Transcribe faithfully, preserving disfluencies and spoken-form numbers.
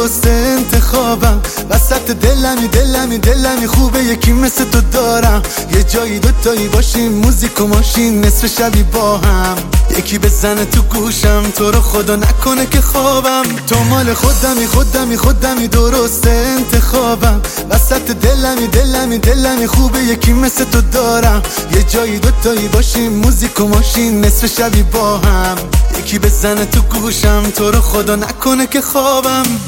درست انتخابم. وسط دلمی دلمی دلمی خوبه یکی مثل تو دارم. یه جایی دوتایی باشیم موزیک و ماشین نصف شبی با هم. یکی بزنه تو گوشم تو رو خدا نکنه که خوابم. تو مال خودمی خودمی خودمی درست انتخابم. وسط دلمی دلمی دلمی خوبه یکی مثل تو دارم. یه جایی دوتایی باشیم موزیک و ماشین نصف شبی با هم. یکی بزنه تو گوشم تو رو خدا نکنه که خوابم.